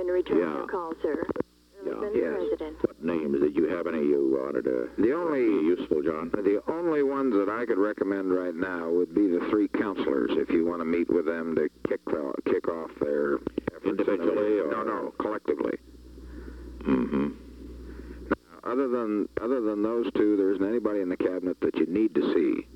return Yeah. your call, sir. Yeah. Yes. President. What names? Did you have any you wanted to The only- be useful, John? The only ones that I could recommend right now would be the three counselors, if you want to meet with them to kick off their efforts. Individually or- No, collectively. Mm-hmm. Other than those two, there isn't anybody in the cabinet that you need to see.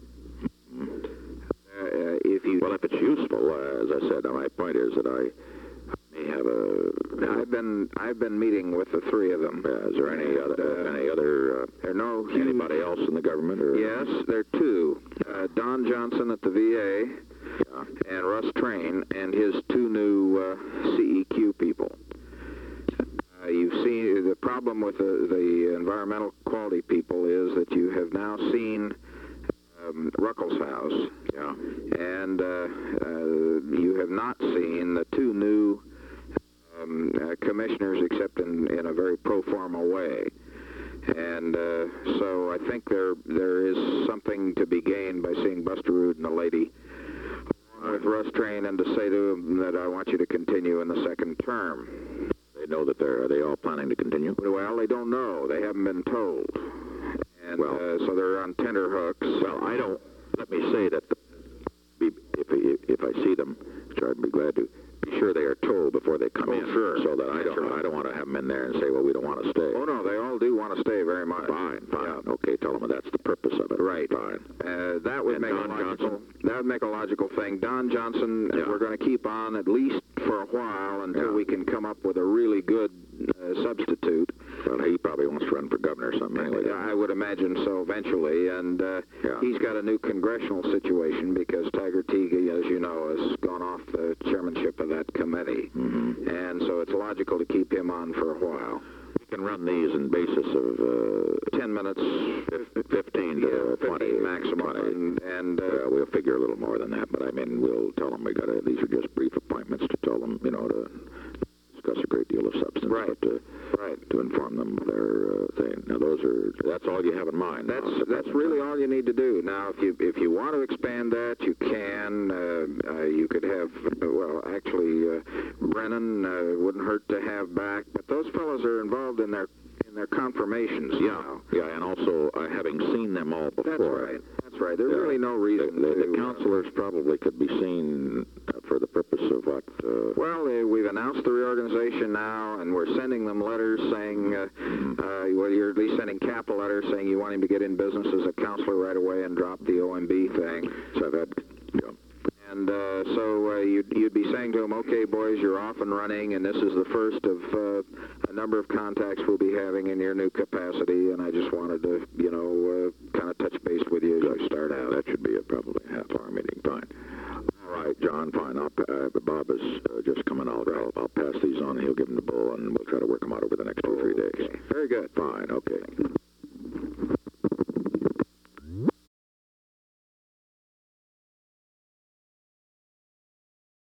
Well, if it's useful, as I said, my point is that I may have I've been meeting with the three of them. Is there any other There are no anybody else in the government? Or? Yes, there are two. Don Johnson at the VA Yeah. and Russ Train and his two new CEQ people. You've seen the problem with the environmental quality people is that you have now seen Ruckelshaus, Yeah. and you have not seen the two new commissioners except in a very pro forma way. And so I think there is something to be gained by seeing Buster Root and the lady with Russ Train, and to say to them that I want you to continue in the second term. They know that are they all planning to continue? Well, they don't know. They haven't been told. And so they're on tenterhooks. Well, I don't. Let me say that if I see them, which I'd be glad to, be sure they are told before they come in. Sure. So that I don't want to have them in there and say, well, we don't want to stay. Oh, no, they all do want to stay very much. Fine. Yeah. Okay, tell them that's the purpose of it. Right. Fine. That would And make Don a logical. Johnson? That would make a logical thing. Don Johnson, Yeah. we're going to keep on at least for a while until Yeah. we can come up with a really good substitute. Well, he probably wants to run for governor or something anyway. I would imagine so eventually, and he's got a new congressional situation because Tiger Teague, as you know, has gone off the chairmanship of that committee, and so it's logical to keep him on for a while. We can run these in basis of 10 minutes, 15 to 20 maximum, 20. and We'll figure a little more than that, but I mean, we'll tell them these are just brief appointments to tell them, to discuss a great deal of substance, Right. but to inform them of their thing. Now, that's all you have in mind. That's really all you need to do. Now, if you want to expand that, you can. You could have, Brennan wouldn't hurt to have back, but those fellows are involved in their confirmations. Yeah, and also having seen them all before. That's right. There's really no reason the counselors probably could be seen for the purpose of what? Well, we've announced the reorganization now, and we're sending them letters saying, you're at least sending Cap a letter saying you want him to get in business as a counselor right away and drop the OMB thing. So I've had, And so you'd be saying to them, okay, boys, you're off and running, and this is the first of a number of contacts we'll be having in your new capacity, and I just wanted to, kind of touch base with you as you start out. That should be probably a half-hour meeting. Fine. All right, John, fine. Bob is just coming out. I'll pass these on. He'll give them the bull, and we'll try to work them out over the next 2 or 3 days. Okay. Very good. Fine, okay.